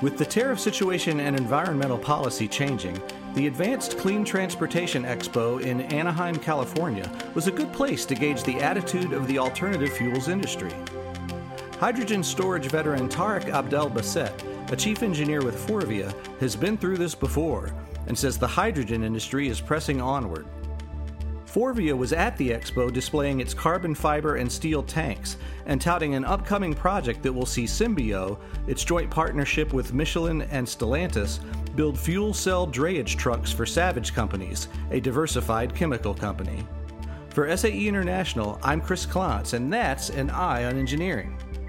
With the tariff situation and environmental policy changing, the Advanced Clean Transportation Expo in Anaheim, California was a good place to gauge the attitude of the alternative fuels industry. Hydrogen storage veteran Tariq Abdel Basset, a chief engineer with Forvia, has been through this before and says the hydrogen industry is pressing onward. Forvia was at the expo displaying its carbon fiber and steel tanks and touting an upcoming project that will see Symbio, its joint partnership with Michelin and Stellantis, build fuel cell drayage trucks for Savage Companies, a diversified chemical company. For SAE International, I'm Chris Klontz, and that's an Eye on Engineering.